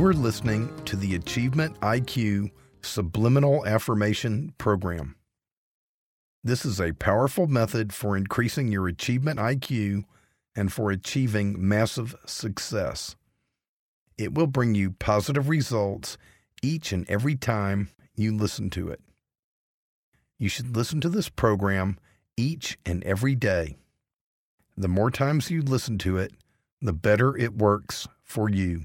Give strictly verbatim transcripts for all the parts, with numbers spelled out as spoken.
are listening to the Achievement I Q Subliminal Affirmation Program. This is a powerful method for increasing your achievement I Q and for achieving massive success. It will bring you positive results each and every time you listen to it. You should listen to this program each and every day. The more times you listen to it, the better it works for you.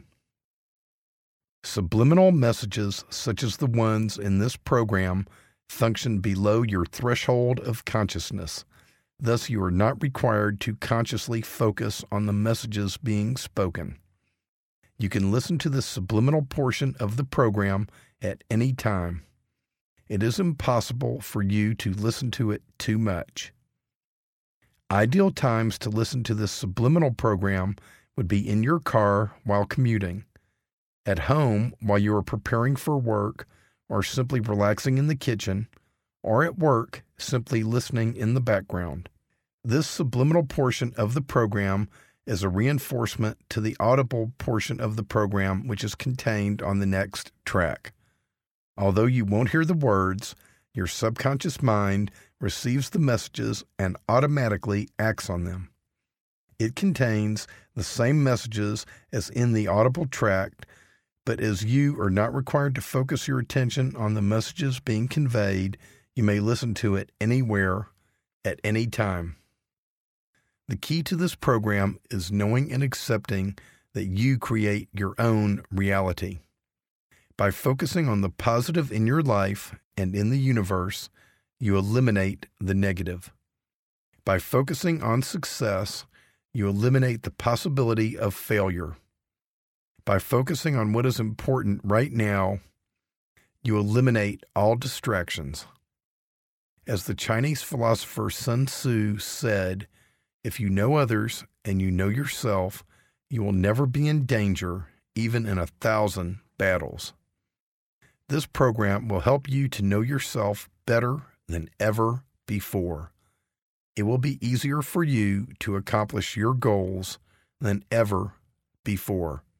Subliminal messages such as the ones in this program function below your threshold of consciousness. Thus, you are not required to consciously focus on the messages being spoken. You can listen to the subliminal portion of the program at any time. It is impossible for you to listen to it too much. Ideal times to listen to this subliminal program would be in your car while commuting, at home while you are preparing for work or simply relaxing in the kitchen, or at work simply listening in the background. This subliminal portion of the program is a reinforcement to the audible portion of the program which is contained on the next track. Although you won't hear the words, your subconscious mind receives the messages and automatically acts on them. It contains the same messages as in the audible track, but as you are not required to focus your attention on the messages being conveyed, you may listen to it anywhere, at any time. The key to this program is knowing and accepting that you create your own reality. By focusing on the positive in your life and in the universe, you eliminate the negative. By focusing on success, you eliminate the possibility of failure. By focusing on what is important right now, you eliminate all distractions. As the Chinese philosopher Sun Tzu said, if you know others and you know yourself, you will never be in danger, even in a thousand battles. This program will help you to know yourself better than ever before. It will be easier for you to accomplish your goals than ever before.